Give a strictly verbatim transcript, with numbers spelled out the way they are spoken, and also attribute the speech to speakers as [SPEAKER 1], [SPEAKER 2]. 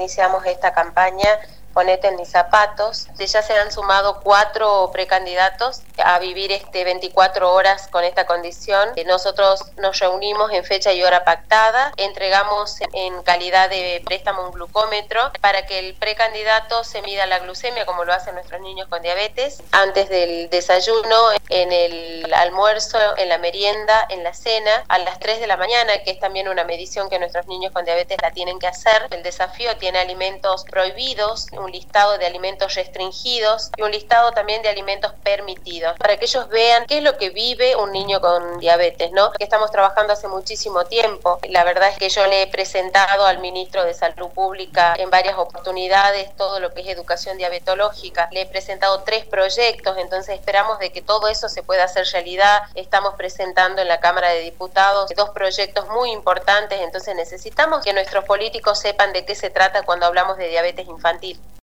[SPEAKER 1] iniciamos esta campaña Ponete en mis zapatos. Ya se han sumado cuatro precandidatos a vivir este veinticuatro horas con esta condición. Nosotros nos reunimos en fecha y hora pactada, entregamos en calidad de préstamo un glucómetro para que el precandidato se mida la glucemia como lo hacen nuestros niños con diabetes, antes del desayuno, en el almuerzo, en la merienda, en la cena, a las tres de la mañana, que es también una medición que nuestros niños con diabetes la tienen que hacer. El desafío tiene alimentos prohibidos, un listado de alimentos restringidos y un listado también de alimentos permitidos, para que ellos vean qué es lo que vive un niño con diabetes, ¿no? Que estamos trabajando hace muchísimo tiempo. La verdad es que yo le he presentado al ministro de Salud Pública en varias oportunidades todo lo que es educación diabetológica. Le he presentado tres proyectos, entonces esperamos de que todo eso se pueda hacer realidad. Estamos presentando en la Cámara de Diputados dos proyectos muy importantes, entonces necesitamos que nuestros políticos sepan de qué se trata cuando hablamos de diabetes infantil.